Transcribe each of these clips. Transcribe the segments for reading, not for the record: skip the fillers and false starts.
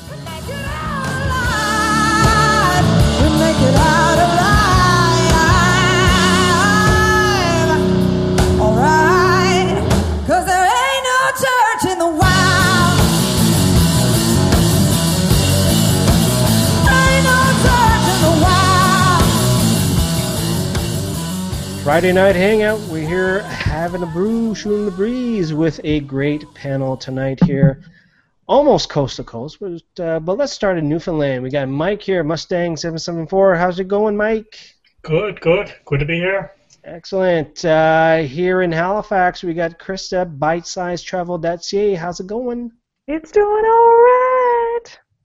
Friday night hangout. We're here having a brew, shooting the breeze with a great panel tonight here, almost coast to coast. But let's start in Newfoundland. We got Mike here, Mustang 774. How's it going, Mike? Good. Good to be here. Excellent. Here in Halifax, we got Krista, BitesizeTravel.ca. How's it going? It's doing all right.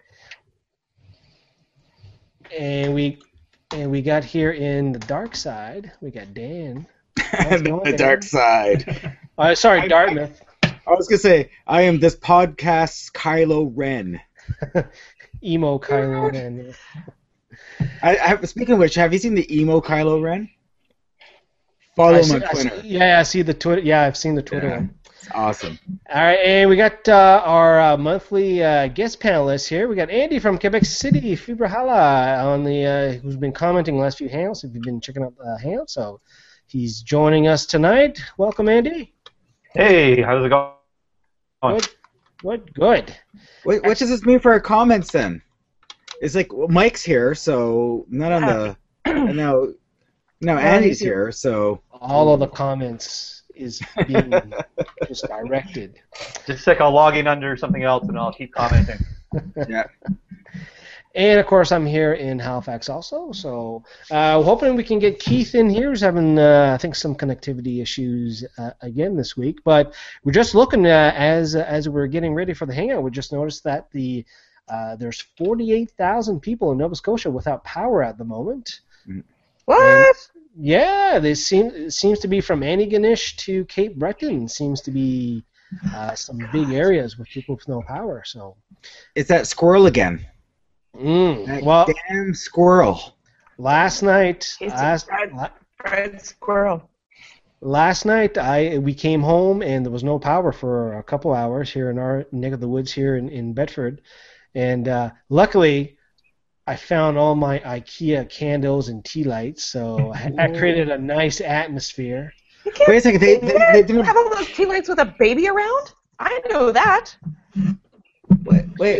And we got here in the dark side, we got Dan. The dark side. Sorry, Dartmouth. I was going to say, I am this podcast's Kylo Ren. Emo Kylo Ren. Speaking of which, have you seen the emo Kylo Ren? Follow my Twitter. I see the Twitter. Yeah, I've seen the Twitter one. It's awesome. All right, and we got our monthly guest panelists here. We got Andy from Quebec City, Fibrahala, on the who's been commenting the last few hangouts. If you've been checking out the hangout, so he's joining us tonight. Welcome, Andy. Hey, how's it going? Good. What does this mean for our comments then? It's like Mike's here, so not on the. And now Andy's here, so all of the comments is being just directed. Just a sec, I'll log in under something else and I'll keep commenting. Yeah. And of course, I'm here in Halifax also, so hoping we can get Keith in here. He's having, I think, some connectivity issues again this week. But we're just looking as we're getting ready for the hangout. We just noticed that there's 48,000 people in Nova Scotia without power at the moment. What? And, yeah, it seems to be from Antigonish to Cape Breton. Seems to be some big areas with people with no power. So it's that squirrel again. Well, damn squirrel. Last night, Red squirrel. Last night we came home and there was no power for a couple hours here in our neck of the woods here in Bedford, and luckily I found all my IKEA candles and tea lights, so I created a nice atmosphere. Wait a second, they didn't have all those tea lights with a baby around? I know that. Wait.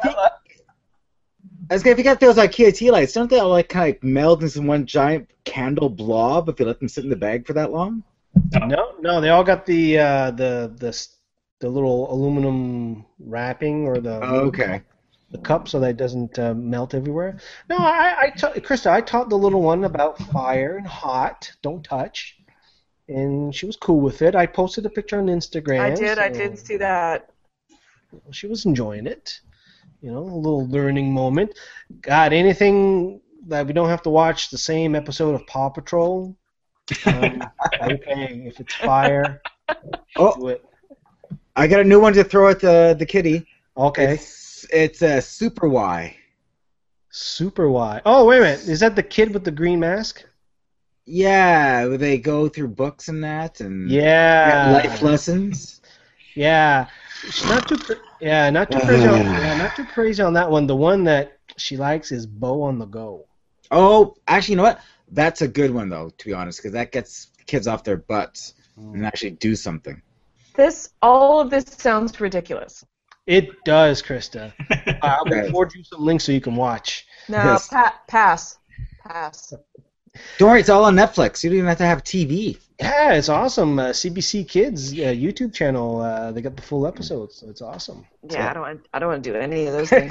If you got those IKEA tea lights, don't they all kind of meld into one giant candle blob if you let them sit in the bag for that long? No, they all got the little aluminum wrapping or the cup so that it doesn't melt everywhere. No, Krista, I taught the little one about fire and hot, don't touch, and she was cool with it. I posted a picture on Instagram. I did see that. She was enjoying it. A little learning moment. God, anything that we don't have to watch the same episode of Paw Patrol. Okay, if it's fire, do it. I got a new one to throw at the kitty. Okay. It's a Super Y. Super Y. Oh, wait a minute. Is that the kid with the green mask? Yeah, they go through books and that, and life lessons. Yeah, not too crazy. Not too crazy on that one. The one that she likes is Bo on the Go. Oh, actually, you know what? That's a good one though, to be honest, because that gets kids off their butts and actually do something. All of this sounds ridiculous. It does, Krista. I will forward you some links so you can watch. No, Yes. Pass. Don't worry, it's all on Netflix. You don't even have to have TV. Yeah, it's awesome. CBC Kids YouTube channel. They got the full episodes, so it's awesome. Yeah, I don't want to do any of those things.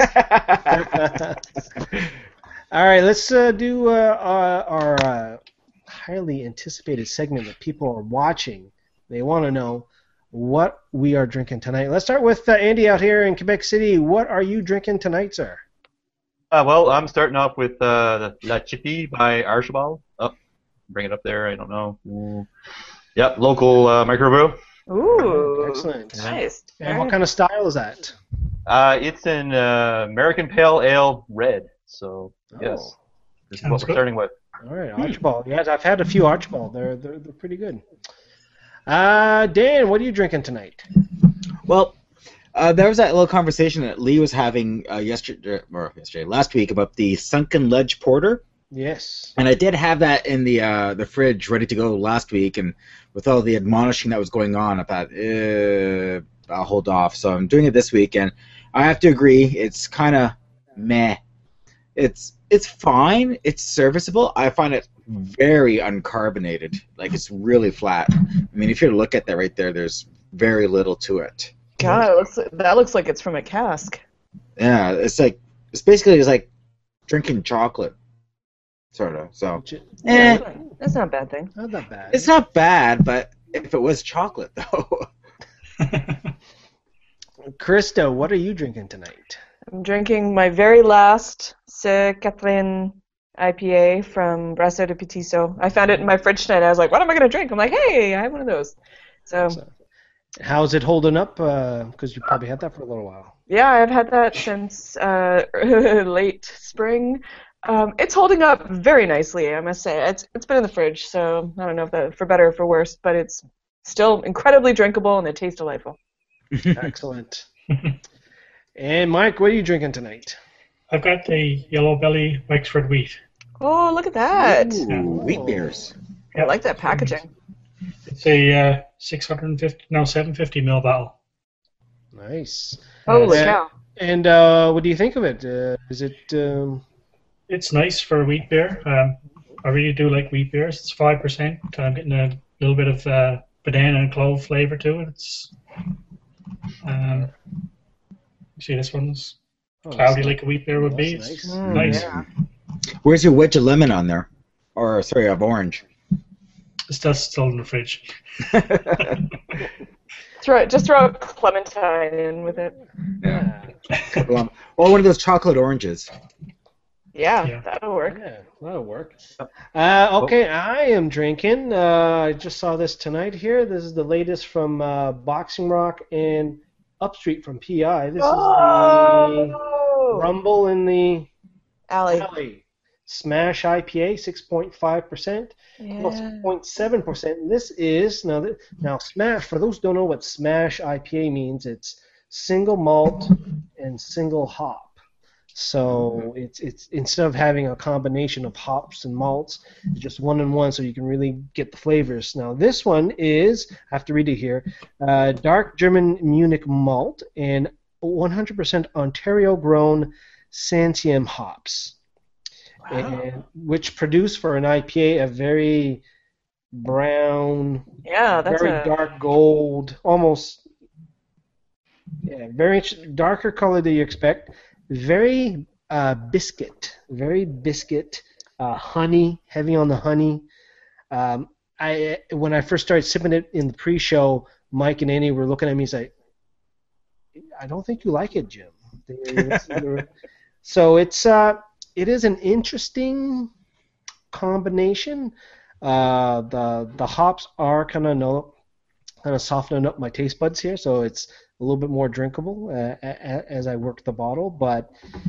All right, let's do our highly anticipated segment that people are watching. They want to know what we are drinking tonight. Let's start with Andy out here in Quebec City. What are you drinking tonight, sir? Well, I'm starting off with La Chippy by Archibald. Oh, bring it up there. I don't know. Yep, local microbrew. Ooh, excellent. Nice. And what kind of style is that? It's an American Pale Ale Red. So yes, this is what we're starting with. All right, Archibald. Yes, I've had a few Archibald. They're pretty good. Dan, what are you drinking tonight? Well, There was that little conversation that Lee was having last week about the Sunken Ledge Porter. Yes. And I did have that in the fridge ready to go last week, and with all the admonishing that was going on, I thought, I'll hold off. So I'm doing it this week, and I have to agree, it's kind of meh. It's fine. It's serviceable. I find it very uncarbonated. Like, it's really flat. I mean, if you look at that right there, there's very little to it. God, that looks like it's from a cask. Yeah, it's basically like drinking chocolate, sort of. So, That's not a bad thing. Not that bad. it's not bad, but if it was chocolate, though. Krista, what are you drinking tonight? I'm drinking my very last Saint Catherine IPA from Brasseur de Petiso. I found it in my fridge tonight. I was like, what am I going to drink? I'm like, hey, I have one of those. So how's it holding up? Because you probably had that for a little while. yeah, I've had that since late spring. It's holding up very nicely, I must say. It's been in the fridge, so I don't know if that for better or for worse, but it's still incredibly drinkable and it tastes delightful. Excellent. And Mike, what are you drinking tonight? I've got the Yellow Belly Wexford Wheat. Oh, look at that. Ooh, wheat beers. I like that packaging. It's a 750 ml bottle. Nice. Holy Uh, cow. And what do you think of it? Is it? It's nice for a wheat beer. I really do like wheat beers. It's 5%. I'm getting a little bit of banana and clove flavor to it. It's see, this one's cloudy like a wheat beer would be. That's It's nice. nice. Yeah. Where's your wedge of lemon on there? Or, sorry, of orange. It's just still in the fridge. Just throw a clementine in with it. Yeah. Or one of those chocolate oranges. Yeah, that'll work. Yeah, that'll work. Okay, I am drinking. I just saw this tonight here. This is the latest from Boxing Rock and Upstreet from PI. This is the Rumble in the Alley. Alley Smash IPA, 6.5%. Well, 6.7%. This is now Smash. For those who don't know what Smash IPA means, it's single malt and single hop. So it's instead of having a combination of hops and malts, it's just one and one, so you can really get the flavors. Now this one is, I have to read it here, dark German Munich malt and 100% Ontario-grown Santiam hops, and which produce for an IPA a very brown, very dark gold, almost very darker color than you expect. Very biscuit, honey, heavy on the honey. When I first started sipping it in the pre-show, Mike and Annie were looking at me and say, "I don't think you like it, Jim." So it is an interesting combination. The hops are kind of softening up my taste buds here, so it's a little bit more drinkable as I work the bottle, but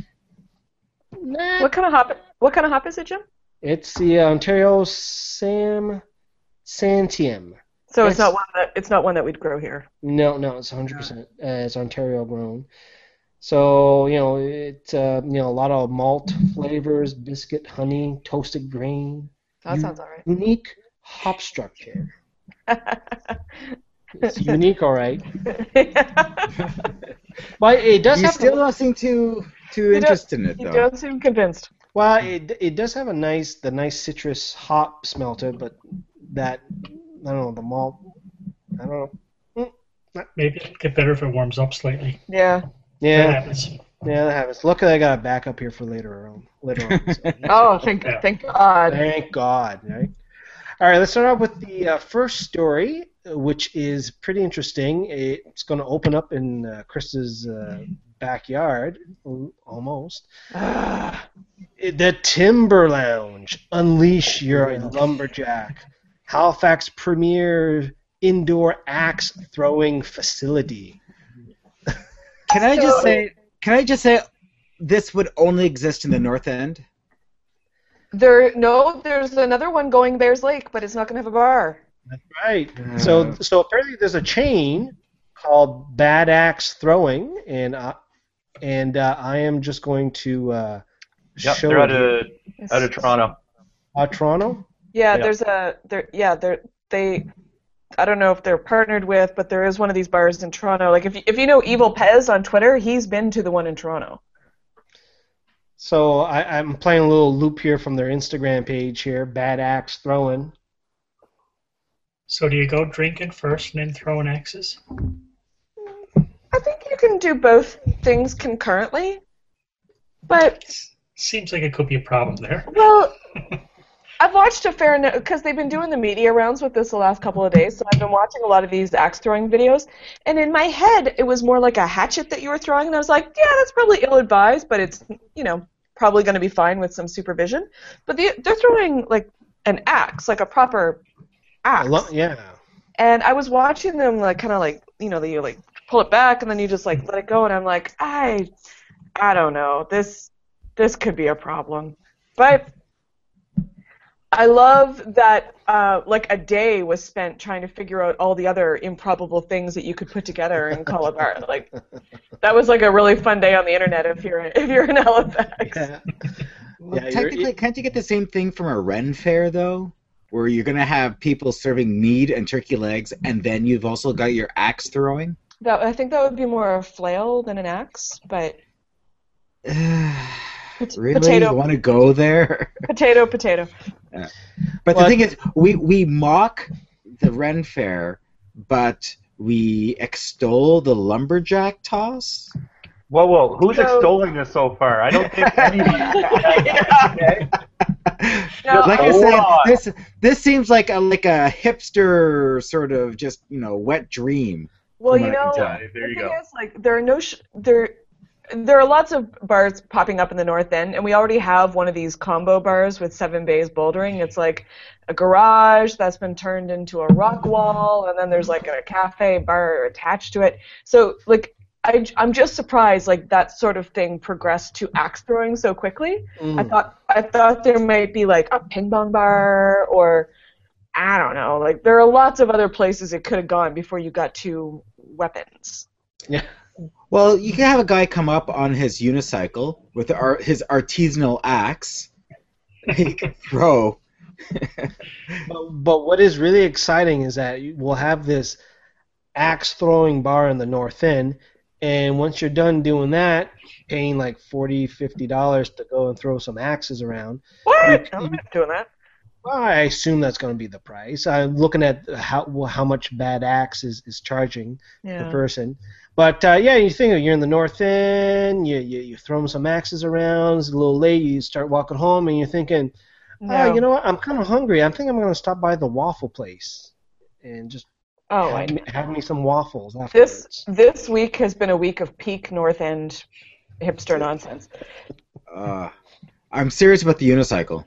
What kind of hop is it, Jim? it's the Ontario Santiam. So it's not one that we'd grow here. No, it's 100%. It's Ontario grown. So it's a lot of malt flavors, biscuit, honey, toasted grain. That sounds all right. Unique hop structure. It's unique, all right. But it does You have still don't seem too interested in it, You though. don't seem convinced. well, it does have the nice citrus hop smell to it, but that I don't know the malt. I don't know. Maybe it'll get better if it warms up slightly. Yeah. That Yeah, happens. that happens. Luckily, I got a backup here for later on. So. Oh, thank God. Thank God. Right. All right, let's start off with the first story, which is pretty interesting. It's going to open up in Krista's backyard, almost. The Timber Lounge. Unleash your lumberjack. Halifax premier indoor axe throwing facility. Can I just say this would only exist in the North End? There's another one going Bears Lake, but it's not going to have a bar. That's right. So apparently there's a chain called Bad Axe Throwing, and I am just going to Yep, show they're it out of Toronto. Toronto. Yeah, Yeah. they I don't know if they're partnered with, but there is one of these bars in Toronto. Like if you know Evil Pez on Twitter, he's been to the one in Toronto. So I'm playing a little loop here from their Instagram page here, Bad Axe Throwing. So do you go drinking first and then throwing axes? I think you can do both things concurrently, but Seems like it could be a problem there. well, I've watched a fair enough because they've been doing the media rounds with this the last couple of days, so I've been watching a lot of these axe throwing videos, and in my head it was more like a hatchet that you were throwing, and I was like, yeah, that's probably ill-advised, but it's probably going to be fine with some supervision. But they're throwing like an axe, like a proper axe. Yeah. And I was watching them like kind of like you like pull it back and then you just like let it go, and I'm like, I don't know, this could be a problem. But I love that like a day was spent trying to figure out all the other improbable things that you could put together and call a bar. Like that was like a really fun day on the internet if you're in Halifax. Yeah. Well, Yeah, technically, can't you get the same thing from a Ren fair, though? Where you're going to have people serving mead and turkey legs, and then you've also got your axe throwing? I think that would be more a flail than an axe, but Really? potato. You want to go there? Potato. But the thing is, we mock the Ren fair, but we extol the lumberjack toss? Whoa, who's So- extolling this so far? I don't think any of you. No, Like I Hold said, on. this seems like a hipster sort of just wet dream. well, from what I can tell. There the you thing go. is, like, there are lots of bars popping up in the North End, and we already have one of these combo bars with 7 bays bouldering. It's like a garage that's been turned into a rock wall, and then there's like a cafe bar attached to it. So, like, I'm just surprised like that sort of thing progressed to axe throwing so quickly. I thought there might be like a ping pong bar or I don't know. Like there are lots of other places it could have gone before you got to weapons. Yeah. Well, you can have a guy come up on his unicycle with his artisanal axe. He can throw. But what is really exciting is that we'll have this axe throwing bar in the North End, and once you're done doing that, paying like $40, $50 to go and throw some axes around. What? I'm not doing that. Well, I assume that's going to be the price. I'm looking at how much Bad Axe is charging per person. But yeah, you think you're in the North End, you throw some axes around, it's a little late, you start walking home, and you're thinking, No. you know what, I'm kind of hungry. I think I'm going to stop by the waffle place and just have me some waffles afterwards. This week has been a week of peak North End hipster nonsense. I'm serious about the unicycle.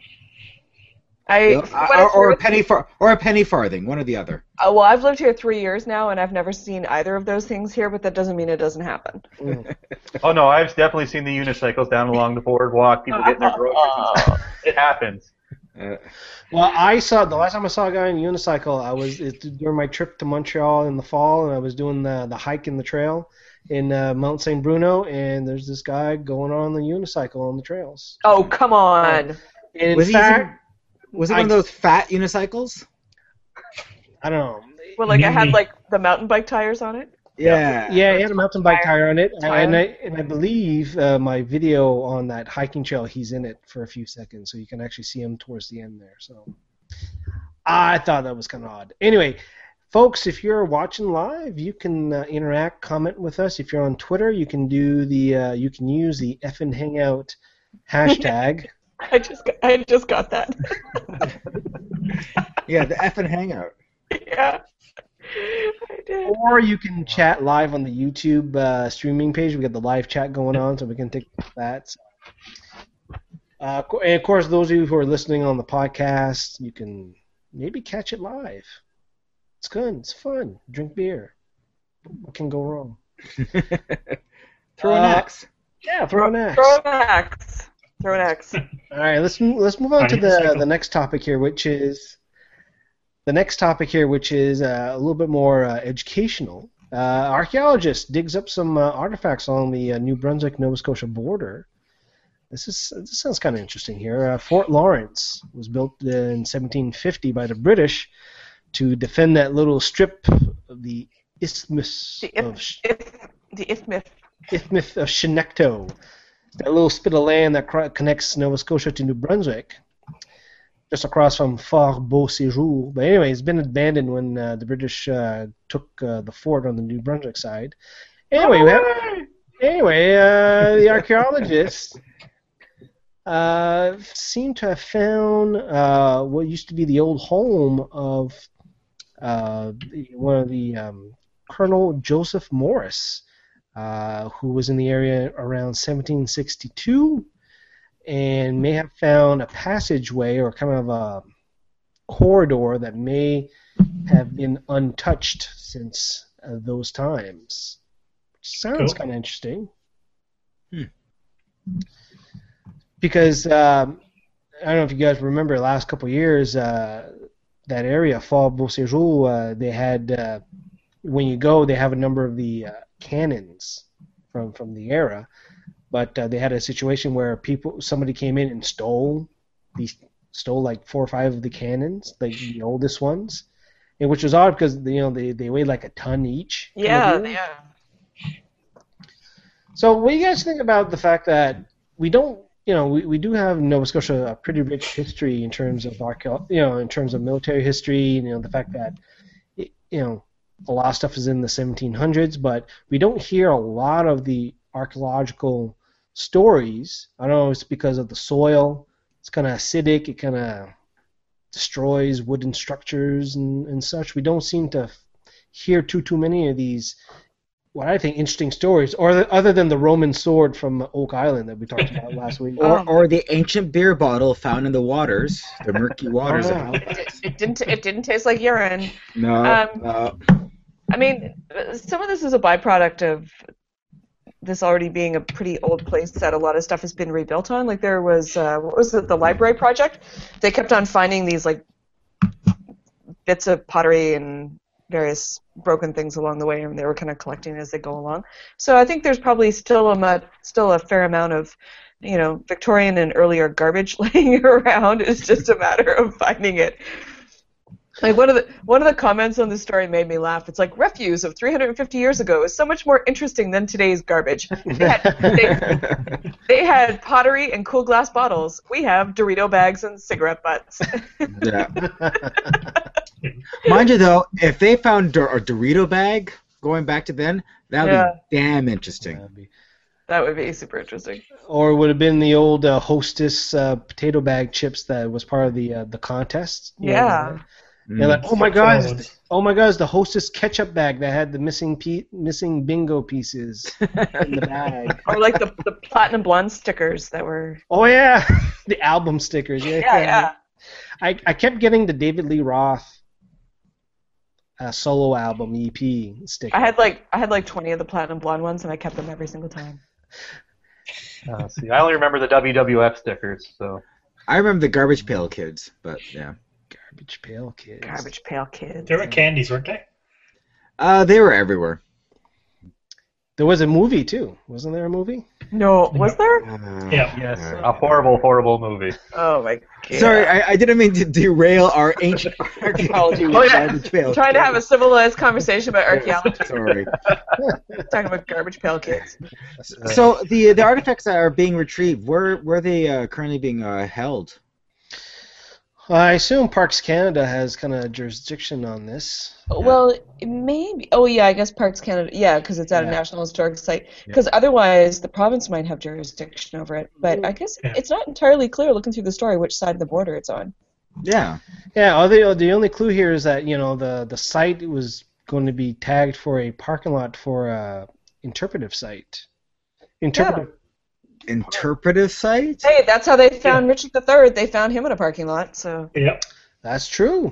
Or a penny farthing, one or the other. Well, I've lived here 3 years now, and I've never seen either of those things here, but that doesn't mean it doesn't happen. Oh no, I've definitely seen the unicycles down along the boardwalk. People getting their groceries and stuff. It happens. Well, the last time I saw a guy on a unicycle, during my trip to Montreal in the fall, and I was doing the hike in the trail in Mount St. Bruno, and there's this guy going on the unicycle on the trails. Oh, come on. And Was it one of those fat unicycles? I don't know. Well, like, I had, like, the mountain bike tires on it? Yeah. Yeah, he had a mountain bike tire on it, Tire. and I believe my video on that hiking trail, he's in it for a few seconds, so you can actually see him towards the end there. So I thought that was kind of odd. Anyway, folks, if you're watching live, you can interact, comment with us. If you're on Twitter, you can use the effing hangout hashtag. I just got that. Yeah, the effing hangout. Yeah. I did. Or you can chat live on the YouTube streaming page. We got the live chat going on, so we can take that. So. And of course, those of you who are listening on the podcast, you can maybe catch it live. It's good. It's fun. Drink beer. What can go wrong? Throw an axe. Yeah, throw an axe. Throw an axe. All right, let's move on to the next topic here, which is a little bit more educational. Archaeologist digs up some artifacts along the New Brunswick-Nova Scotia border. This sounds kind of interesting here. Fort Lawrence was built in 1750 by the British to defend that little strip of the Isthmus of Chignecto. That little spit of land that connects Nova Scotia to New Brunswick, just across from Fort Beau-Séjour. But anyway, it's been abandoned when the British took the fort on the New Brunswick side. Anyway, the archaeologists seem to have found what used to be the old home of one of the Colonel Joseph Morris, who was in the area around 1762, and may have found a passageway or kind of a corridor that may have been untouched since those times. Which sounds kind of interesting. Because I don't know if you guys remember the last couple of years, that area, Fort Beau-Séjour, they had, when you go, they have a number of the cannons from the era. But they had a situation where somebody came in and stole like 4 or 5 of the cannons, like the oldest ones, and which was odd because they weighed like a ton each. Yeah. So what do you guys think about the fact that we don't, we do have in Nova Scotia a pretty rich history in terms of in terms of military history, the fact that a lot of stuff is in the 1700s, but we don't hear a lot of the archaeological stories. I don't know if it's because of the soil. It's kind of acidic. It kind of destroys wooden structures and such. We don't seem to hear too many of these, what I think, interesting stories, other than the Roman sword from Oak Island that we talked about last week. Or the ancient beer bottle found in the waters, the murky waters. It didn't taste like urine. No. I mean, some of this is a byproduct of this already being a pretty old place that a lot of stuff has been rebuilt on. Like there was, what was it, the library project? They kept on finding these like bits of pottery and various broken things along the way, and they were kind of collecting as they go along. So I think there's probably still a fair amount of, Victorian and earlier garbage laying around. It's just a matter of finding it. Like one of the comments on the story made me laugh. It's like, refuse of 350 years ago is so much more interesting than today's garbage. They had pottery and cool glass bottles. We have Dorito bags and cigarette butts. Yeah. Mind you, though, if they found a Dorito bag going back to then, that would be damn interesting. That would be super interesting. Or it would have been the old Hostess potato bag chips that was part of the contest. Yeah. They're like, oh my god, it's the Hostess ketchup bag that had the missing bingo pieces in the bag. Or like the Platinum Blonde stickers that were. Oh yeah, the album stickers. Yeah. I kept getting the David Lee Roth solo album EP sticker. I had like 20 of the Platinum Blonde ones, and I kept them every single time. See, I only remember the WWF stickers. So I remember the Garbage Pail Kids, but yeah. Garbage Pail Kids. Garbage Pail Kids. They were candies, weren't they? They were everywhere. There was a movie too, wasn't there a movie? No, was there? Yeah. yes, a horrible movie. Oh my god. Sorry, I didn't mean to derail our ancient archaeology with Garbage Pail. Trying to have a civilized conversation about archaeology. Sorry. Talking about Garbage Pail Kids. So the artifacts that are being retrieved, where are they currently being held? I assume Parks Canada has kind of jurisdiction on this. Well, maybe. Oh, yeah, I guess Parks Canada. Yeah, because it's at a National Historic Site. Because otherwise, the province might have jurisdiction over it. But I guess it's not entirely clear looking through the story which side of the border it's on. Yeah. Yeah, the only clue here is that, the site was going to be tagged for a parking lot for a interpretive site. Interpretive site? Hey, that's how they found Richard III. They found him in a parking lot. So. Yep. That's true.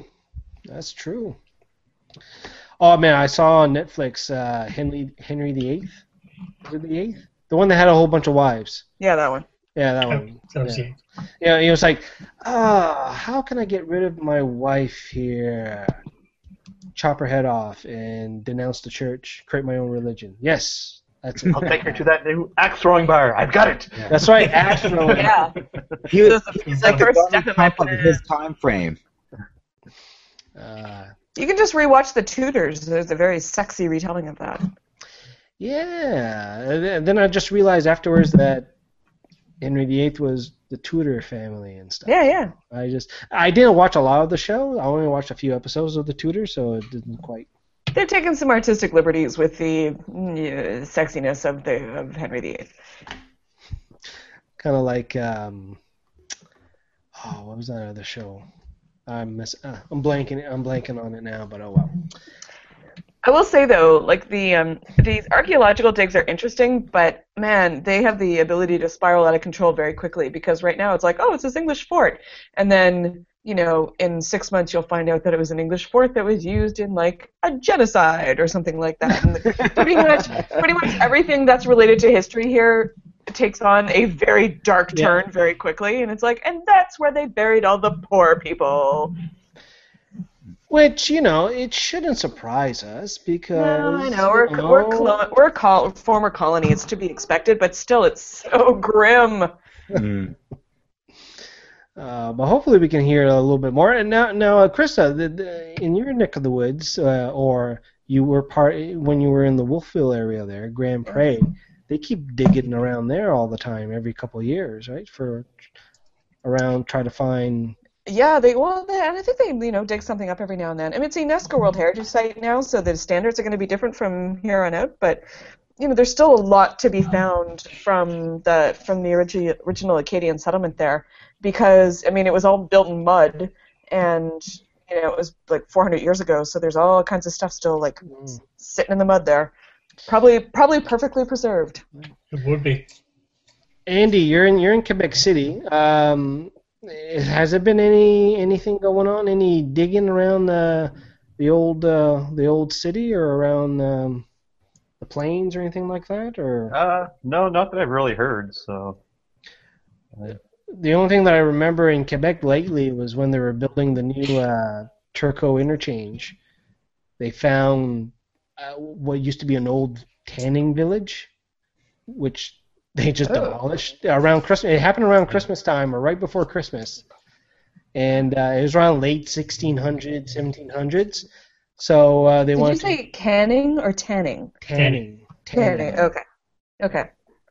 Oh man, I saw on Netflix Henry VIII. Was it the VIII? The one that had a whole bunch of wives. Yeah, that one. Yeah, that one. Yeah, it was like, how can I get rid of my wife here? chop her head off and denounce the church, create my own religion. Yes, that's it. I'll take her to that new axe throwing bar. I've got it. That's right, axe throwing. Yeah. He was He's like the first Donald step in Trump my of plan. his time frame. You can just rewatch The Tudors. There's a very sexy retelling of that. Yeah. And then I just realized afterwards that Henry VIII was the Tudor family and stuff. Yeah, yeah. I didn't watch a lot of the show. I only watched a few episodes of the Tudors, so it didn't quite. They've taken some artistic liberties with the sexiness of Henry VIII. Kind of like what was that other show? I'm blanking on it now, but oh well. I will say though, like these archaeological digs are interesting, but man, they have the ability to spiral out of control very quickly because right now it's like, oh, it's this English fort, and then in 6 months you'll find out that it was an English fort that was used in like a genocide or something like that. And pretty much everything that's related to history here takes on a very dark turn very quickly, and it's like, and that's where they buried all the poor people. Which, it shouldn't surprise us because... No, I know. We're a former colony. It's to be expected, but still, it's so grim. But hopefully we can hear a little bit more. And now Krista, in your neck of the woods, or you were when you were in the Wolfville area there, Grand Prairie, they keep digging around there all the time, every couple of years, right? Try to find... Yeah, and I think they dig something up every now and then. I mean, it's a UNESCO World Heritage Site now, so the standards are going to be different from here on out. But there's still a lot to be found from the original Acadian settlement there, because it was all built in mud, and it was like 400 years ago. So there's all kinds of stuff still like sitting in the mud there, probably perfectly preserved. It would be. Andy, you're in Quebec City. Has there been anything going on? Any digging around the old city or around the plains or anything like that? Or no, not that I've really heard. So the only thing that I remember in Quebec lately was when they were building the new Turcot interchange. They found what used to be an old tanning village, which they just demolished around Christmas. It happened around Christmas time or right before Christmas. And it was around late 1600s, 1700s. So they wanted to... Did you say canning or tanning? Tanning. Okay.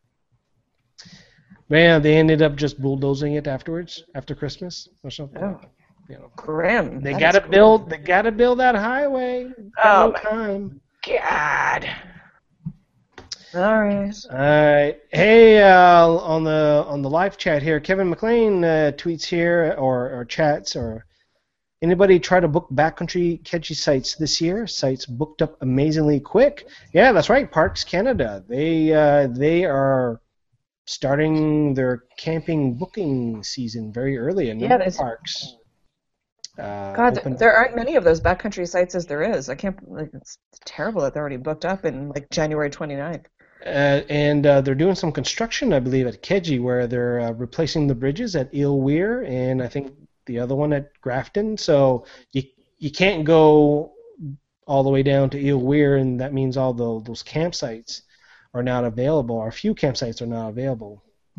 Man, they ended up just bulldozing it after Christmas or something. Oh, grim. They gotta build that highway. Oh, no time. God. All right. Hey, on the live chat here, Kevin McLean tweets here or chats or anybody try to book backcountry Keji sites this year? Sites booked up amazingly quick. Yeah, that's right. Parks Canada. They are starting their camping booking season very early in parks. God, there aren't many of those backcountry sites as there is. It's terrible that they're already booked up in like January 29th. And they're doing some construction, I believe, at Keji, where they're replacing the bridges at Ile Weir and I think the other one at Grafton. So you can't go all the way down to Ile Weir, and that means all those campsites are not available, or a few campsites are not available.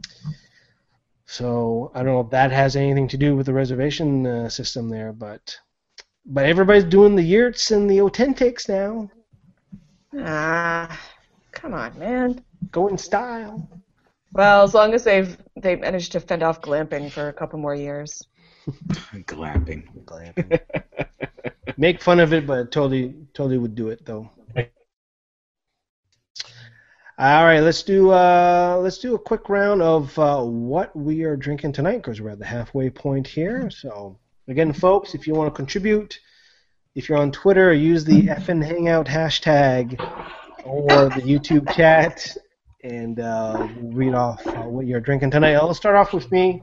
So I don't know if that has anything to do with the reservation system there, but everybody's doing the yurts and the authentics now. Come on, man. Go in style. Well, as long as they've managed to fend off glamping for a couple more years. Glamping. Make fun of it, but totally would do it though. All right, let's do a quick round of what we are drinking tonight because we're at the halfway point here. So again, folks, if you want to contribute, if you're on Twitter, use the FN Hangout hashtag or the YouTube chat, and we'll read off what you're drinking tonight. I'll start off with me.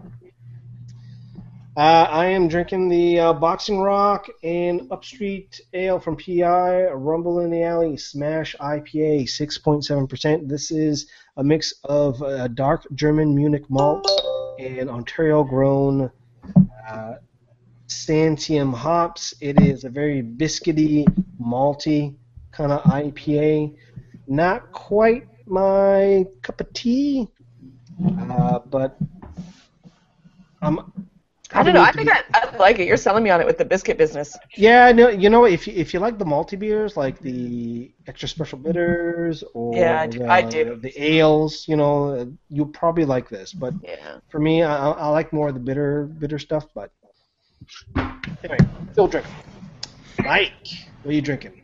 I am drinking the Boxing Rock and Upstreet Ale from PI, Rumble in the Alley Smash IPA, 6.7%. This is a mix of dark German Munich malt and Ontario-grown Santiam hops. It is a very biscuity, malty kind of IPA. Not quite my cup of tea, but I don't know. I think I like it. You're selling me on it with the biscuit business. Yeah, no, you know, if you like the malty beers, like the extra special bitters or Yeah, I do. the ales, you know, you'll probably like this. But Yeah. for me, I like more of the bitter stuff. But anyway, still drinking. Mike, what are you drinking?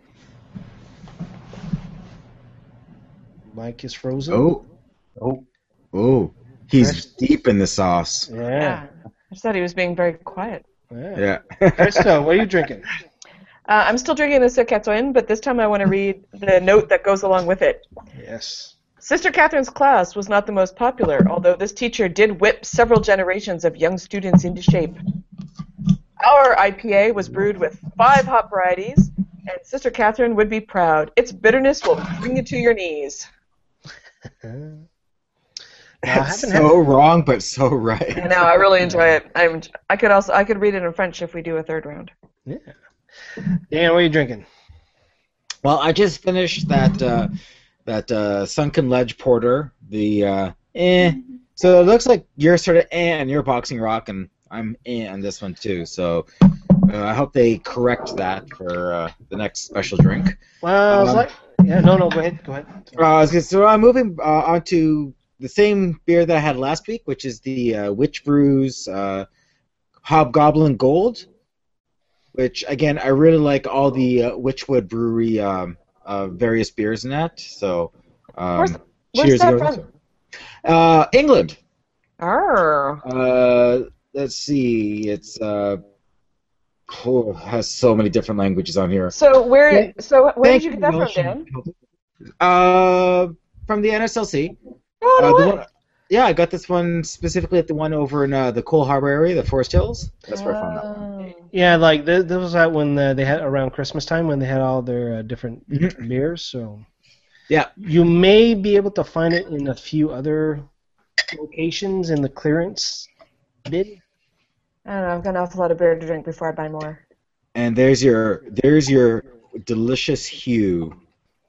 Mike is frozen. Oh, he's deep in the sauce. Yeah. I just thought he was being very quiet. Yeah. Krista, what are you drinking? I'm still drinking the Sir Catherine, but this time I want to read the note that goes along with it. Yes. Sister Catherine's class was not the most popular, although this teacher did whip several generations of young students into shape. Our IPA was brewed with 5 hop varieties, and Sister Catherine would be proud. Its bitterness will bring you to your knees. That's so wrong, but so right. I know. I really enjoy it. I could read it in French if we do a third round. Yeah. Dan, what are you drinking? Well, I just finished that Sunken Ledge Porter. So it looks like you're sort of and you're Boxing Rock, and I'm on this one too. So I hope they correct that for the next special drink. Well, go ahead. So I'm moving on to the same beer that I had last week, which is the Witch Brews Hobgoblin Gold, which, again, I really like all the Witchwood Brewery various beers in that. So, Where's cheers. that from? England. Let's see. It's has so many different languages on here. So where did you get that from, Dan? From the NSLC. Oh, I got this one specifically at the one over in the Cole Harbor area, the Forest Hills. That's where I found that one. Yeah, like this was that when they had around Christmas time when they had all their different beers. So yeah, you may be able to find it in a few other locations in the clearance bin. I don't know. I've got an awful lot of beer to drink before I buy more. And there's your delicious hue.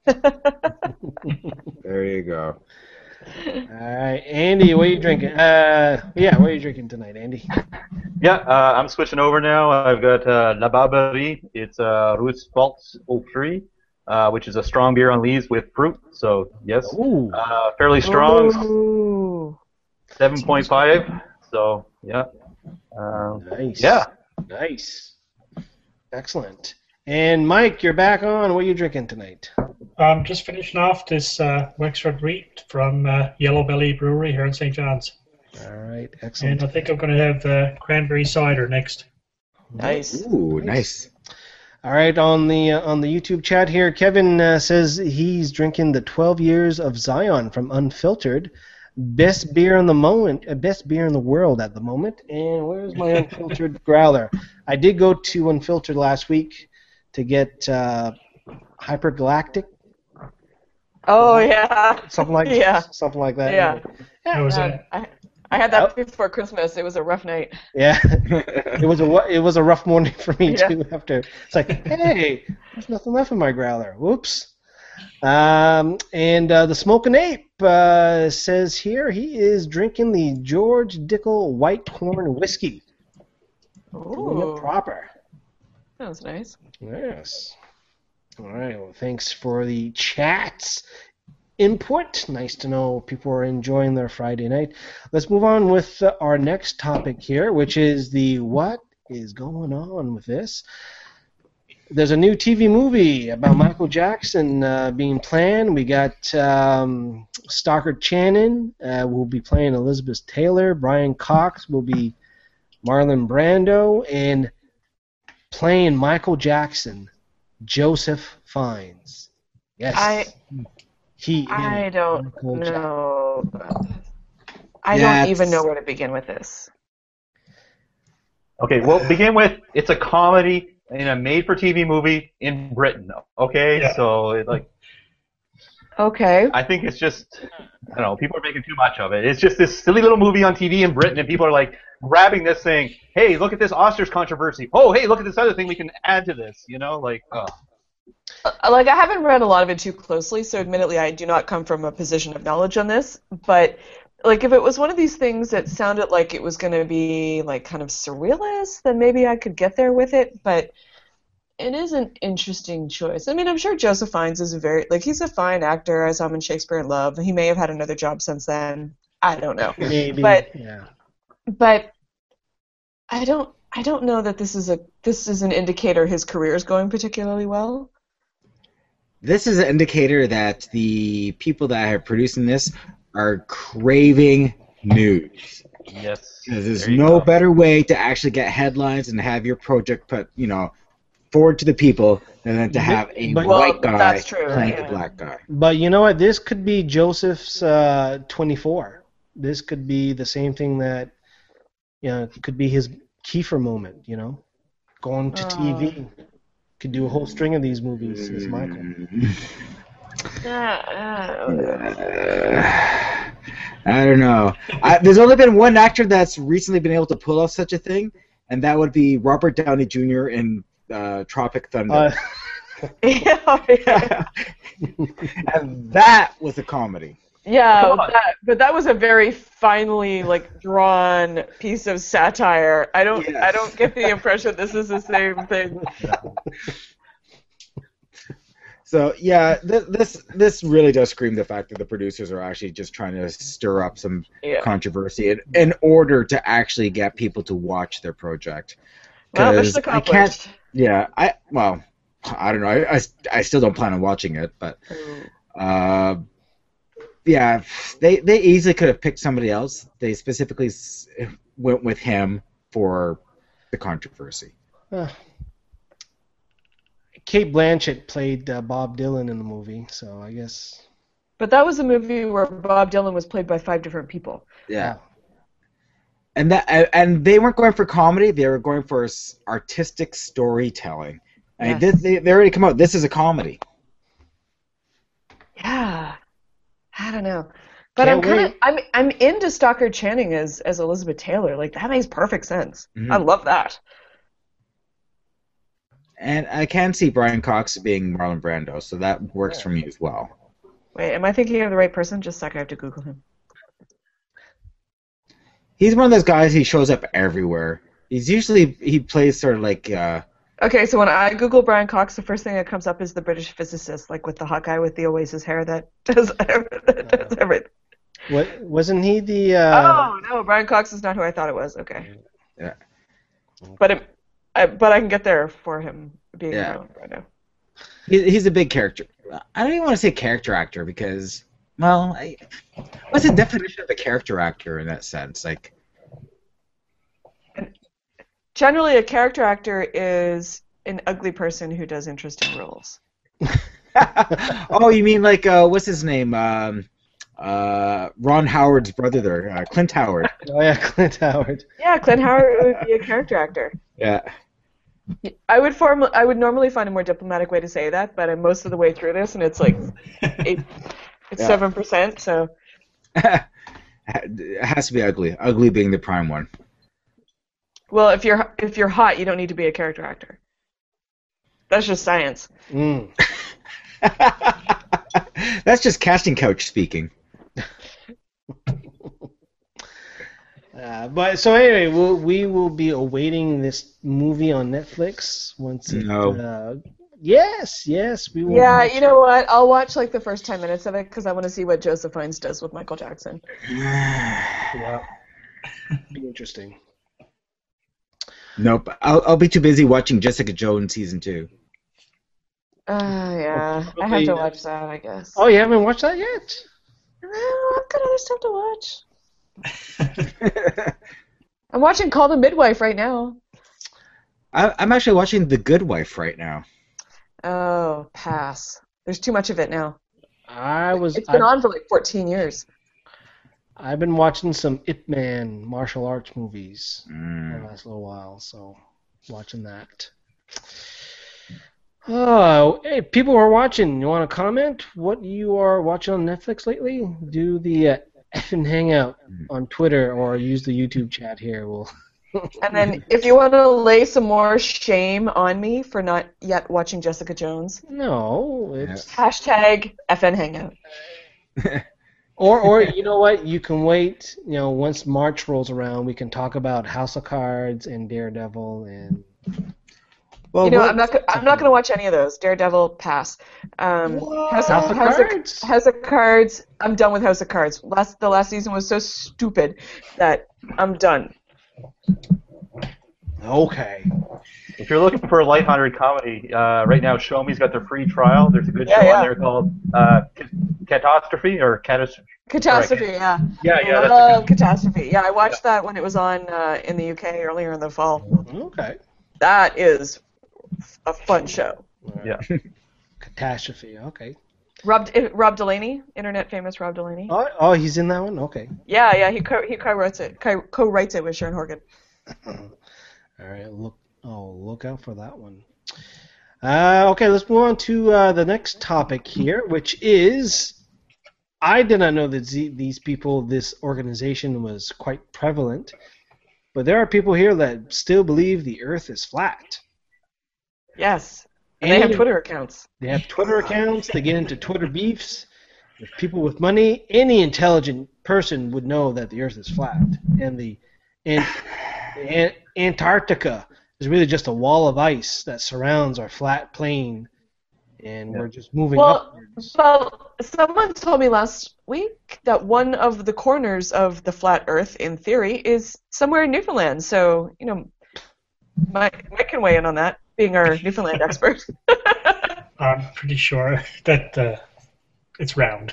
There you go. All right, Andy, what are you drinking? What are you drinking tonight, Andy? Yeah, I'm switching over now. I've got La Barberie. It's Roosevelt Oak Tree, which is a strong beer on lees with fruit. So yes, fairly strong. Ooh. 7.5. So yeah. Nice. Yeah. Nice. Excellent. And Mike, you're back on. What are you drinking tonight? I'm just finishing off this Wexford Wheat from Yellow Belly Brewery here in St. John's. All right, excellent. And I think I'm going to have cranberry cider next. Nice. Ooh, nice. All right, on the YouTube chat here, Kevin says he's drinking the 12 Years of Zion from Unfiltered. Best beer in the moment, best beer in the world at the moment. And where's my Unfiltered growler? I did go to Unfiltered last week to get Hypergalactic. Oh yeah. Something like something like that. Yeah. I had that Oh. before Christmas. It was a rough night. Yeah, it was a rough morning for me too. After it's like, hey, there's nothing left in my growler. Whoops. And the Smokin' Ape says here he is drinking the George Dickel White Corn Whiskey. Doing it proper. Sounds nice. Yes. All right. Well, thanks for the chat's input. Nice to know people are enjoying their Friday night. Let's move on with our next topic here, which is the what is going on with this. There's a new TV movie about Michael Jackson being planned. We got Stockard Channing will be playing Elizabeth Taylor. Brian Cox will be Marlon Brando. And playing Michael Jackson, Joseph Fiennes. Yes. I don't know. I Yeah, don't even know where to begin with this. Okay, well, begin with, it's a comedy in a made-for-TV movie in Britain. Okay, Yeah. so Okay. I think it's just, I don't know, people are making too much of it. It's just this silly little movie on TV in Britain, and people are like grabbing this saying, hey, look at this Oscars controversy. Oh, hey, look at this other thing we can add to this. You know, like, oh. Like, I haven't read a lot of it too closely, so admittedly I do not come from a position of knowledge on this, but like if it was one of these things that sounded like it was going to be like kind of surrealist, then maybe I could get there with it, but it is an interesting choice. I mean, I'm sure Joseph Fiennes is he's a fine actor. I saw him in Shakespeare in Love. He may have had another job since then. I don't know. Maybe. But Yeah. but I don't know that this is an indicator his career is going particularly well. This is an indicator that the people that are producing this are craving news. Yes. Because there's There you no go. better way to actually get headlines and have your project put, forward to the people than to have a But- white guy that's true, playing yeah. a black guy. But you know what? This could be Joseph's 24. This could be the same thing that, could be his Kiefer moment, going to TV. Could do a whole string of these movies as Michael. I don't know. There's only been one actor that's recently been able to pull off such a thing, and that would be Robert Downey Jr. in Tropic Thunder. Yeah, And that was a comedy. yeah, but that was a very finely drawn piece of satire. I don't get the impression this is the same thing. So yeah, this really does scream the fact that the producers are actually just trying to stir up some Yeah. controversy in order to actually get people to watch their project. Well, 'Cause mission I can't. accomplished. Yeah, I don't know. I still don't plan on watching it, but yeah, they easily could have picked somebody else. They specifically went with him for the controversy. Kate Blanchett played Bob Dylan in the movie, so I guess. But that was a movie where Bob Dylan was played by 5 different people. Yeah. And they weren't going for comedy; they were going for artistic storytelling. And Yes. they already come out. This is a comedy. Yeah, I don't know, but Can't I'm into Stockard Channing as Elizabeth Taylor. Like that makes perfect sense. Mhm. I love that. And I can see Brian Cox being Marlon Brando, so that works for me as well. Wait, am I thinking of the right person? Just a sec, I have to Google him. He's one of those guys. He shows up everywhere. He plays sort of like. Okay, so when I Google Brian Cox, the first thing that comes up is the British physicist, like with the hot guy with the Oasis hair that does everything. What wasn't he the? Oh no, Brian Cox is not who I thought it was. Okay. Yeah. But I can get there for him being Yeah. Marlon Brando. He's a big character. I don't even want to say character actor because, well, what's the definition of a character actor in that sense? Like, Generally, a character actor is an ugly person who does interesting roles. oh, you mean like what's his name? Ron Howard's brother there, Clint Howard. Oh yeah, Clint Howard. Yeah, Clint Howard would be a character actor. Yeah. I would normally find a more diplomatic way to say that, but I'm most of the way through this, and it's like it's 7%. So It has to be ugly. Ugly being the prime one. well, if you're hot, you don't need to be a character actor. That's just science. Mm. That's just casting couch speaking. But so anyway, we will be awaiting this movie on Netflix once it. No. Yes, we will. Yeah, you know what? I'll watch like the first 10 minutes of it because I want to see what Joseph Fiennes does with Michael Jackson. Yeah. Be interesting. Nope. I'll be too busy watching Jessica Jones season 2. Yeah, I have to watch that, I guess. Oh, you haven't watched that yet? Well, I've got other stuff to watch. I'm watching Call the Midwife right now. I'm actually watching The Good Wife right now. Oh, pass. There's too much of it now. It's been on for like 14 years. I've been watching some Ip Man martial arts movies the Mm. last little while, so watching that. Oh, hey, people who are watching, you want to comment what you are watching on Netflix lately? Do the effing hangout on Twitter or use the YouTube chat here. We'll And then if you want to lay some more shame on me for not yet watching Jessica Jones, No, it's hashtag FN Hangout. or you know what? You can wait. Once March rolls around, we can talk about House of Cards and Daredevil and. Well, I'm not going to watch any of those. Daredevil, pass. House of Cards. I'm done with House of Cards. The last season was so stupid that I'm done. Okay. If you're looking for a lighthearted comedy, right now Show Me's got their free trial. There's a good show on there called Catastrophe or Catastrophe. Catastrophe, yeah. Yeah, I love Catastrophe. Yeah, I watched that when it was on in the UK earlier in the fall. Okay. That is a fun show. Yeah. Catastrophe. Okay. Rob Delaney, internet famous Rob Delaney. Oh, he's in that one. Okay. Yeah, he co-writes it. Co-writes it with Sharon Horgan. All right. Look out for that one. Okay, let's move on to the next topic here, which is I did not know that this organization was quite prevalent, but there are people here that still believe the Earth is flat. Yes. And they have Twitter accounts. They have Twitter accounts. They get into Twitter beefs with people with money. Any intelligent person would know that the Earth is flat. And Antarctica is really just a wall of ice that surrounds our flat plain, and we're just moving upwards. Well, someone told me last week that one of the corners of the flat Earth, in theory, is somewhere in Newfoundland. So, Mike can weigh in on that, being our Newfoundland expert. I'm pretty sure that it's round.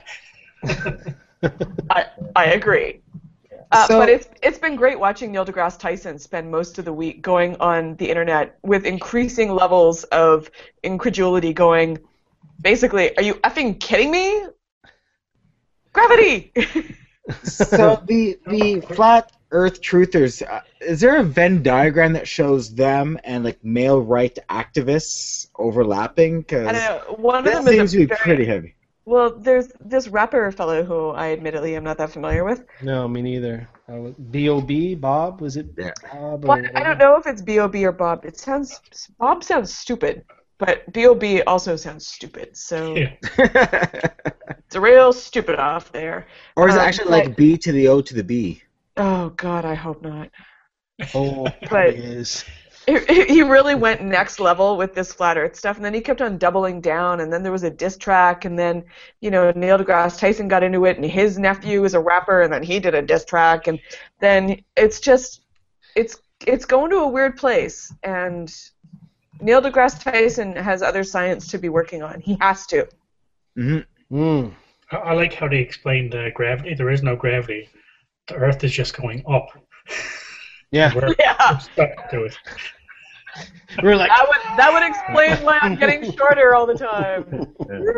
I agree. But it's been great watching Neil deGrasse Tyson spend most of the week going on the internet with increasing levels of incredulity, going, basically, are you effing kidding me? Gravity! So the flat Earth truthers, is there a Venn diagram that shows them and like male right activists overlapping? Cause I don't know. One of them seems to be pretty heavy. Well, there's this rapper fellow who I admittedly am not that familiar with. No, me neither. B.O.B. Bob, was it? Yeah. Bob Well, I don't know if it's B.O.B. or Bob. Bob sounds stupid, but B.O.B. also sounds stupid. So it's a real stupid off there. Or is it actually like B to the O to the B? Oh God, I hope not. Oh, But it is. he really went next level with this flat Earth stuff, and then he kept on doubling down, and then there was a diss track, and then, Neil deGrasse Tyson got into it, and his nephew is a rapper, and then he did a diss track, and then it's going to a weird place, and Neil deGrasse Tyson has other science to be working on. He has to. Mm-hmm. Mm. I like how they explained gravity. There is no gravity. The Earth is just going up. Yeah. We're stuck to it. We're like, that would explain why I'm getting shorter all the time.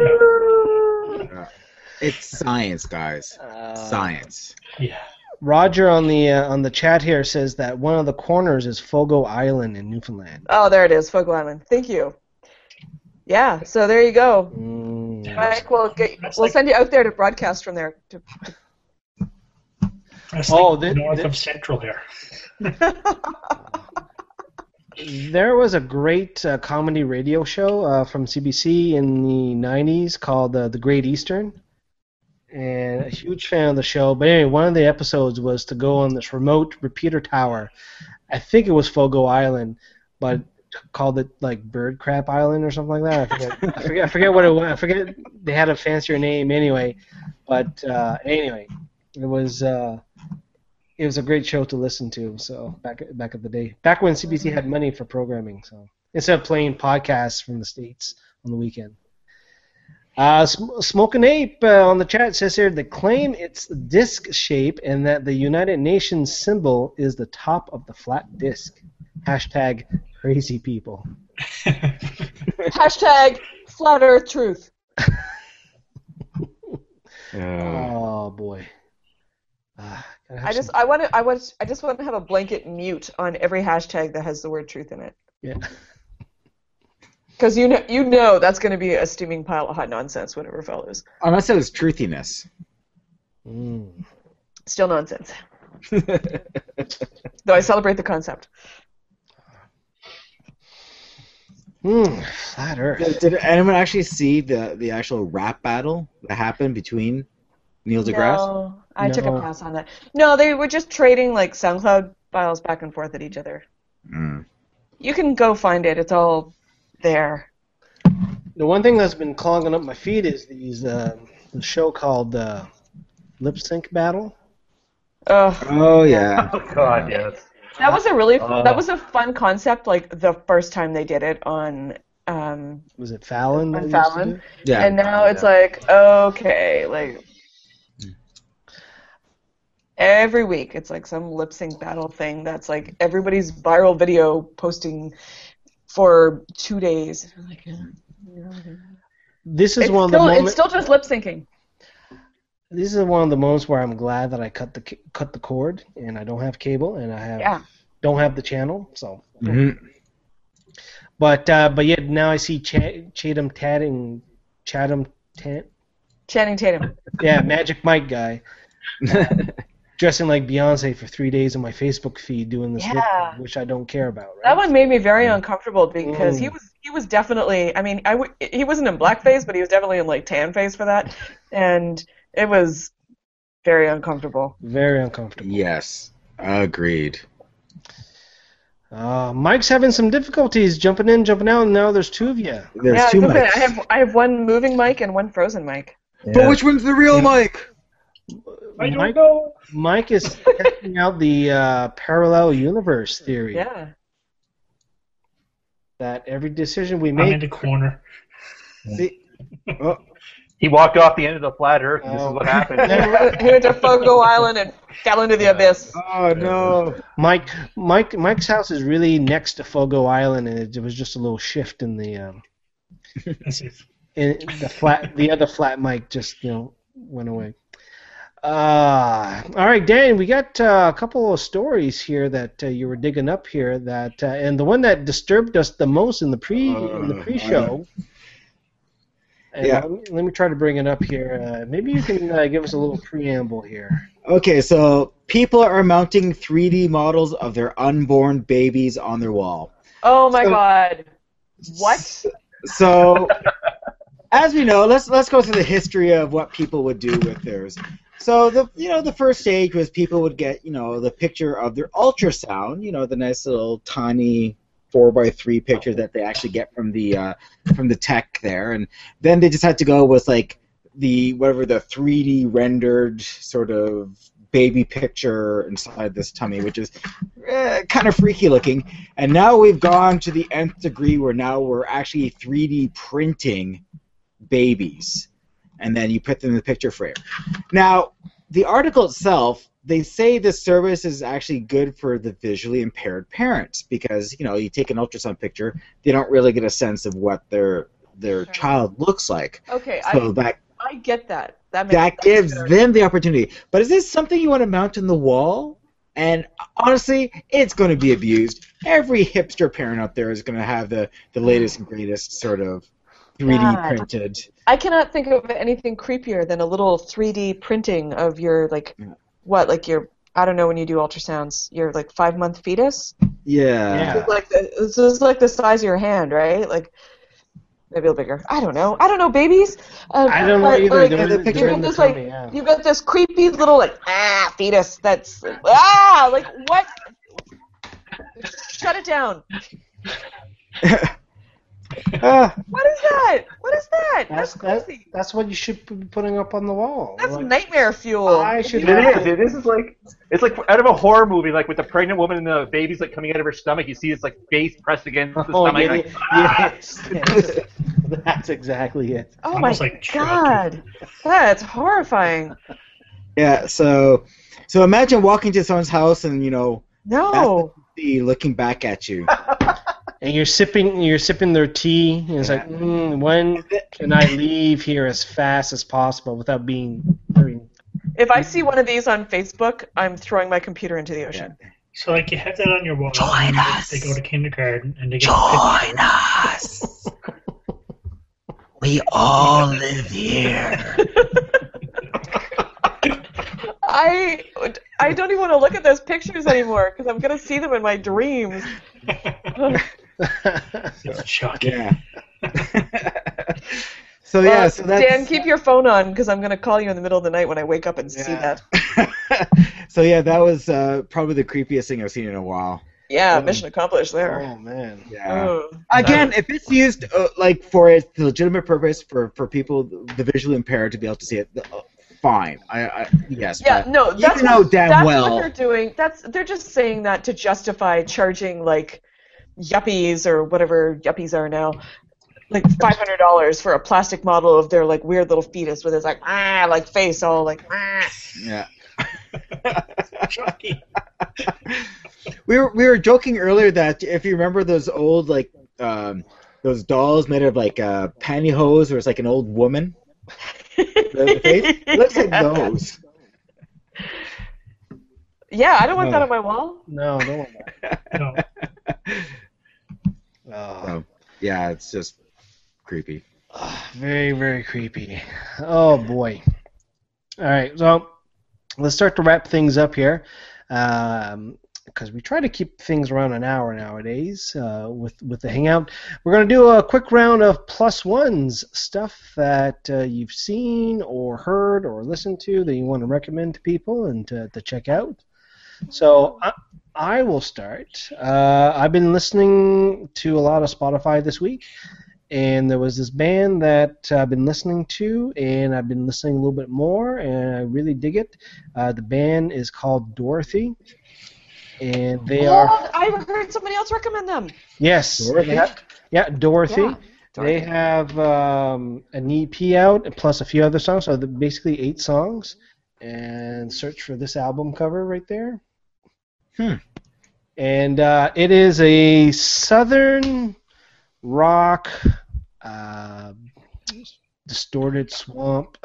It's science, guys. Science. Yeah. Roger on the chat here says that one of the corners is Fogo Island in Newfoundland. Oh, there it is, Fogo Island. Thank you. Yeah, so there you go. Mike, we'll send you out there to broadcast from there. That's like north of Central here. There was a great comedy radio show from CBC in the 90s called The Great Eastern, and a huge fan of the show. But anyway, one of the episodes was to go on this remote repeater tower. I think it was Fogo Island, but called it like Bird Crap Island or something like that. I forget what it was. I forget, they had a fancier name anyway. But anyway, it was a great show to listen to. So back in the day, back when CBC had money for programming, so instead of playing podcasts from the States on the weekend. Smoking Ape on the chat says here they claim it's disc shape and that the United Nations symbol is the top of the flat disc. Hashtag crazy people. Hashtag flat Earth truth. Oh boy. I just want to have a blanket mute on every hashtag that has the word truth in it. Yeah. Because you know that's going to be a steaming pile of hot nonsense whenever it follows. Unless it was truthiness. Still nonsense. Though I celebrate the concept. Flat Earth. Did anyone actually see the actual rap battle that happened between Neil deGrasse? No, I took a No. pass on that. No, they were just trading like SoundCloud files back and forth at each other. Mm. You can go find it. It's all there. The one thing that's been clogging up my feed is the show called Lip Sync Battle. Oh yeah. Oh God, yes. That was that was a fun concept. Like the first time they did it on Was it Fallon? that On used to Fallon. do it? Yeah. and now it's like okay, like every week it's like some lip sync battle thing that's like everybody's viral video posting for 2 days. I'm like, This is it's one of the still, moments. it's still just lip syncing. This is one of the moments where I'm glad that I cut the cord and I don't have cable and I don't have the channel. So, Mhm. but yet now I see Channing Tatum, Channing Tatum. yeah, Magic Mike guy, dressing like Beyonce for 3 days on my Facebook feed doing this, Yeah. which I don't care about. Right? That one made me very uncomfortable because he was definitely. I mean, he wasn't in blackface, but he was definitely in like tan face for that, and it was very uncomfortable. Very uncomfortable. Yes. Agreed. Mike's having some difficulties jumping in, jumping out, and now there's two of you. There's two it's okay. mics. I have one moving mic and one frozen mic. But which one's the real mic? I don't know. Mike is testing out the parallel universe theory. Yeah. That every decision we I'm in make. the corner. He walked off the end of the flat Earth, and this is what happened. He went to Fogo Island and fell into the abyss. Oh no. Mike's house is really next to Fogo Island, and it was just a little shift in the That's it. in the flat. The other flat mic just went away. All right, Dan, we got a couple of stories here that you were digging up here. That and the one that disturbed us the most in the pre-show. And Yeah. let me try to bring it up here. Maybe you can give us a little preamble here. Okay, so people are mounting 3D models of their unborn babies on their wall. Oh my God. What? So, as we know, let's go through the history of what people would do with theirs. So the first stage was people would get the picture of their ultrasound, the nice little tiny 4x3 picture that they actually get from the tech there, and then they just had to go with like the 3D rendered sort of baby picture inside this tummy, which is kind of freaky looking. And now we've gone to the nth degree where now we're actually 3D printing babies, and then you put them in the picture frame. Now, the article itself, they say this service is actually good for the visually impaired parents because, you take an ultrasound picture, they don't really get a sense of what their child looks like. Okay, So I get that. that gives them the opportunity. But is this something you want to mount on the wall? And honestly, it's going to be abused. Every hipster parent out there is going to have the latest and greatest sort of 3D God. printed. I cannot think of anything creepier than a little 3D printing of your I don't know when you do ultrasounds, your 5-month fetus. Yeah. This is like the size of your hand, right? Like maybe a little bigger. I don't know, babies. I don't know either. Like, They're picture in the tummy, yeah. you've got this creepy little fetus that's like what? Shut it down. What is that? What is that? That's crazy. That's what you should be putting up on the wall. That's nightmare fuel. I should It is. This is it's like out of a horror movie, like with the pregnant woman and the baby's coming out of her stomach. You see it's face pressed against the stomach. Yes. That's exactly it. Oh my Almost like God, that's horrifying. Yeah, so imagine walking to someone's house and No. be looking back at you. And you're sipping their tea, and it's like, when can I leave here as fast as possible without being very... If I see one of these on Facebook, I'm throwing my computer into the ocean. So you have that on your wall. Join us. They go to kindergarten and they get Join us. We all live here. I don't even want to look at those pictures anymore because I'm gonna see them in my dreams. It's shocking. Yeah. So yeah, so that's Dan, keep your phone on because I'm gonna call you in the middle of the night when I wake up and see that. So yeah, that was probably the creepiest thing I've seen in a while. Yeah, mission accomplished there. Oh man. Yeah. Oh. Again, if it's used like for a legitimate purpose for people, the visually impaired to be able to see it, fine. Yes. Yeah, but no, that's you know damn that's well. what they're doing. They're just saying that to justify charging like yuppies or whatever yuppies are now, like $500 for a plastic model of their like weird little fetus with his like face all like Yeah. Shocking. We were joking earlier that if you remember those old like those dolls made of like pantyhose, or it's like an old woman. The face it looks like those. Yeah, I don't want that on my wall. No, don't want that. No. So, yeah, it's just creepy. Very, very creepy. Oh boy. All right, so let's start to wrap things up here, because we try to keep things around an hour nowadays with the Hangout. We're going to do a quick round of plus ones, stuff that you've seen or heard or listened to that you want to recommend to people and to check out. So I will start. I've been listening to a lot of Spotify this week, and there was this band that I've been listening to, and I've been listening a little bit more, and I really dig it. The band is called Dorothy, and they are... I heard somebody else recommend them. Yes. Dorothy? Yeah, Dorothy. Yeah, Dorothy. They have an EP out, plus a few other songs, so basically 8 songs. And search for this album cover right there. And it is a southern rock, distorted swamp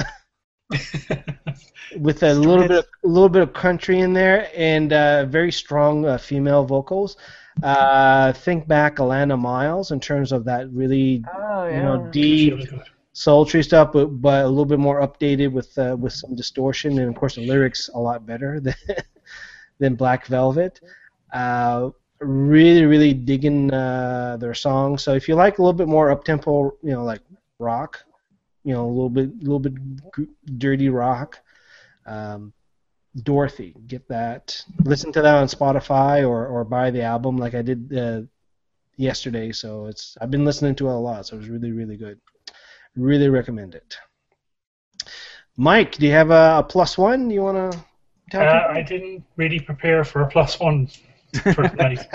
with a little bit of country in there, and very strong female vocals. Think back Alana Miles in terms of that really deep, Really good. sultry stuff, but a little bit more updated with some distortion, and of course the lyrics a lot better than Black Velvet. Really, really digging their songs. So if you like a little bit more up-tempo, like rock, a little bit dirty rock, Dorothy, get that. Listen to that on Spotify or buy the album like I did yesterday. So I've been listening to it a lot, so it's really, really good. Really recommend it. Mike, do you have a plus one you want to tell people? I didn't really prepare for a plus one for tonight.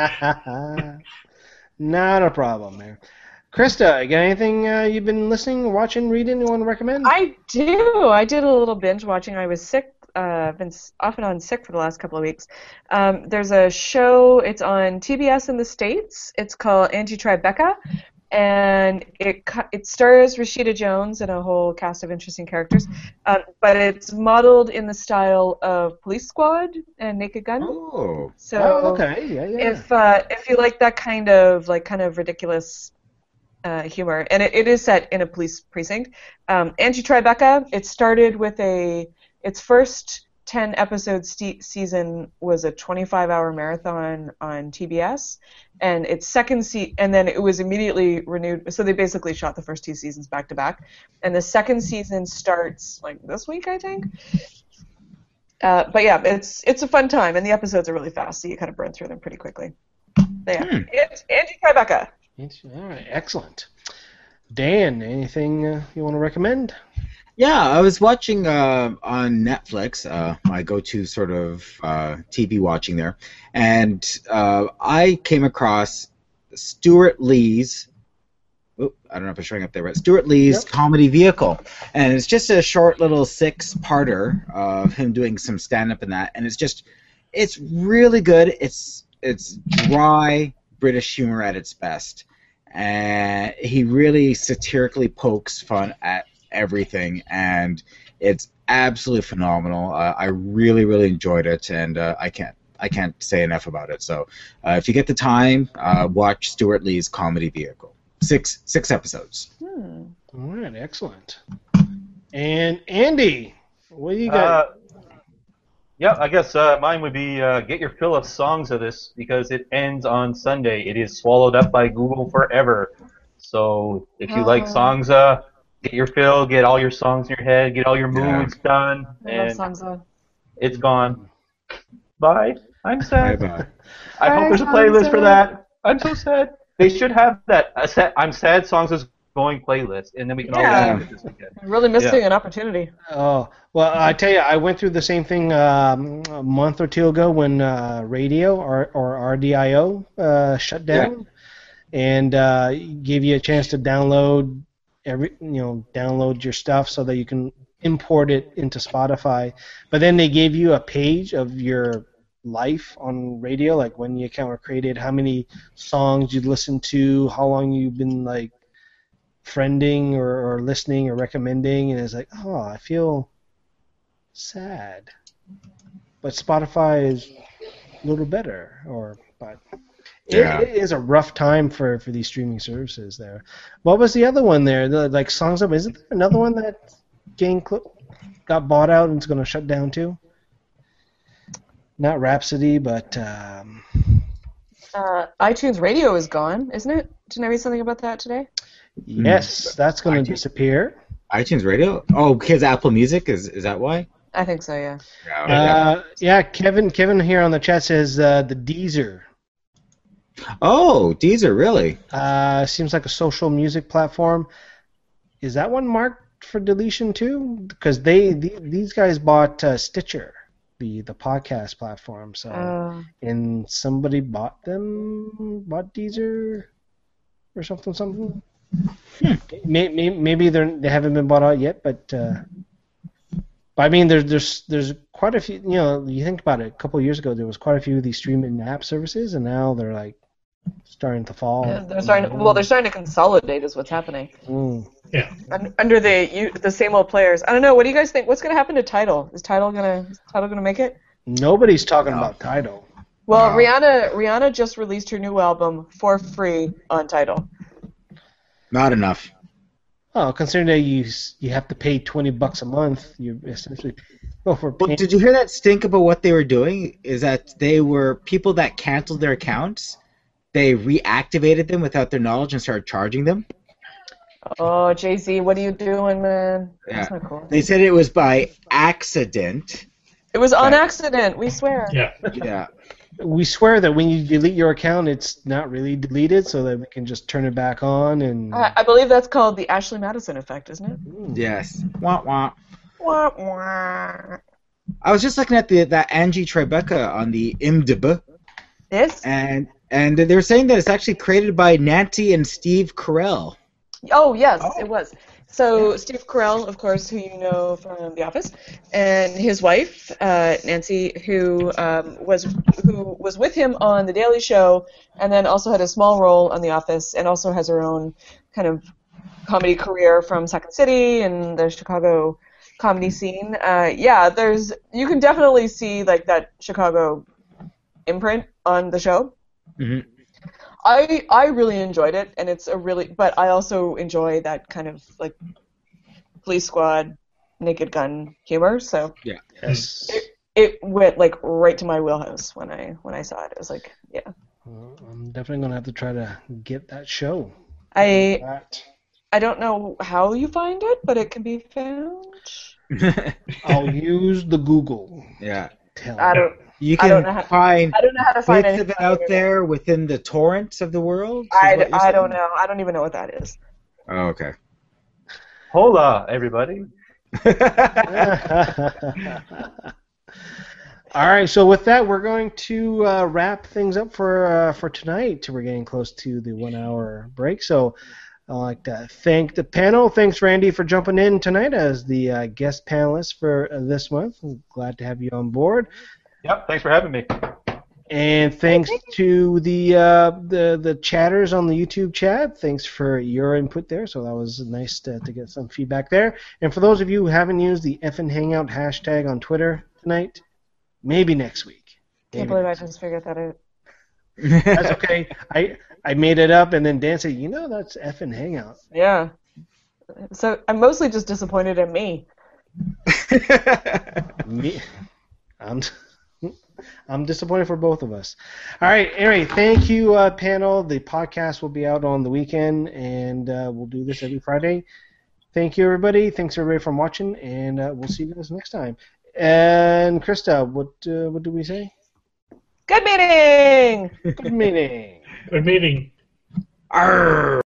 Not a problem there. Krista, you got anything you've been listening, watching, reading you want to recommend? I do. I did a little binge watching. I was sick. Been off and on sick for the last couple of weeks. There's a show. It's on TBS in the States. It's called Anti-Tribeca. And it stars Rashida Jones and a whole cast of interesting characters, but it's modeled in the style of Police Squad and Naked Gun. Oh. So okay, yeah. If you like that kind of ridiculous humor, and it is set in a police precinct. Anti-Tribeca. It started with its first 10-episode season was a 25-hour marathon on TBS, and its second and then it was immediately renewed. So they basically shot the first 2 seasons back to back, and the second season starts like this week, I think. But yeah, it's a fun time, and the episodes are really fast, so you kind of burn through them pretty quickly. But yeah, it's Anti-Tribeca. All right, excellent. Dan, anything you want to recommend? Yeah, I was watching on Netflix, my go-to sort of TV watching there, and I came across Stuart Lee's, I don't know if it's showing up there, but Stuart Lee's Comedy Vehicle, and it's just a short little 6-parter of him doing some stand-up in that, and it's really good. It's dry British humor at its best, and he really satirically pokes fun at everything, and it's absolutely phenomenal. I really, really enjoyed it, and I can't say enough about it. So if you get the time, watch Stuart Lee's Comedy Vehicle. 6 episodes. All right, excellent. And Andy, what do you got? Yeah, I guess mine would be get your fill of songs of this because it ends on Sunday. It is swallowed up by Google forever. So if you like songs, get your fill, get all your songs in your head, get all your moods done, I love and Songza. it's gone. Bye. I'm sad. Bye-bye. I hope there's a playlist for that. I'm so sad. They should have that. I'm sad songs is going playlist, and then we can all listen to it this weekend. I'm really missing an opportunity. Oh, well, I tell you, I went through the same thing a month or two ago when radio or RDIO shut down, and gave you a chance to download download your stuff so that you can import it into Spotify. But then they gave you a page of your life on radio, like when the account were created, how many songs you'd listened to, how long you've been like friending or listening or recommending, and it's like, oh, I feel sad. But Spotify is a little better, but it is a rough time for these streaming services there. What was the other one there? Like Songs Up, isn't there another one that got bought out and it's going to shut down too? Not Rhapsody, but iTunes Radio is gone, isn't it? Didn't I read something about that today? yes, that's going to disappear. iTunes Radio? Oh, because Apple Music? Is that why? I think so, yeah. Yeah, Kevin here on the chat says the Deezer. Oh, Deezer, really? Seems like a social music platform. Is that one marked for deletion too? Because these guys bought Stitcher, the podcast platform. So and somebody bought Deezer or something. Maybe they haven't been bought out yet, but I mean, there's quite a few. You think about it. A couple of years ago, there was quite a few of these streaming app services, and now they're like starting to fall. Yeah, they're starting to consolidate, is what's happening. Yeah. Under the same old players. I don't know. What do you guys think? What's going to happen to Tidal? Is Tidal gonna make it? Nobody's talking about Tidal. Well, Rihanna just released her new album for free on Tidal. Not enough. Oh, considering that you have to pay $20 a month, you essentially over. Well, did you hear that stink about what they were doing? Is that they were people that canceled their accounts. They reactivated them without their knowledge and started charging them. Oh, Jay-Z, what are you doing, man? Yeah. That's not cool. They said it was by accident. It was on accident. We swear. Yeah. Yeah. We swear that when you delete your account, it's not really deleted, so that we can just turn it back on. And I believe that's called the Ashley Madison effect, isn't it? Yes. Wah wah. Wah, wah. I was just looking at that Angie Tribeca on the IMDb, This? and they were saying that it's actually created by Nancy and Steve Carell. Oh, yes, it was. So Steve Carell, of course, who you know from The Office, and his wife Nancy, who was with him on The Daily Show, and then also had a small role on The Office, and also has her own kind of comedy career from Second City and the Chicago comedy scene. You can definitely see like that Chicago imprint on the show. Mm-hmm. I really enjoyed it, and but I also enjoy that kind of like Police Squad, Naked Gun humor. So Yeah. yes, it went like right to my wheelhouse when I saw it. It was like, yeah. well, I'm definitely gonna have to try to get that show. I don't know how you find it, but it can be found. I'll use the Google. Yeah. I don't. You I don't can know find I don't know how to find bits of anything it out there within the torrents of the world. is I what you're don't saying? know. I don't even know what that is. Oh, okay. Hola, everybody. All right, so with that, we're going to wrap things up for tonight. We're getting close to the 1 hour break, so I'd like to thank the panel. Thanks, Randy, for jumping in tonight as the guest panelist for this month. I'm glad to have you on board. Yep, thanks for having me. And thanks to the chatters on the YouTube chat. Thanks for your input there. So that was nice to get some feedback there. And for those of you who haven't used the FN Hangout hashtag on Twitter tonight, maybe next week. Can't believe I just figured that out. That's okay. I made it up, and then Dan said, that's FN Hangout. Yeah. So I'm mostly just disappointed in me. Me? I'm disappointed for both of us. All right. Anyway, thank you, panel. The podcast will be out on the weekend, and we'll do this every Friday. Thank you, everybody. Thanks, everybody, for watching, and we'll see you guys next time. And Krista, what do we say? Good meeting! Good meeting. Good meeting. Arr!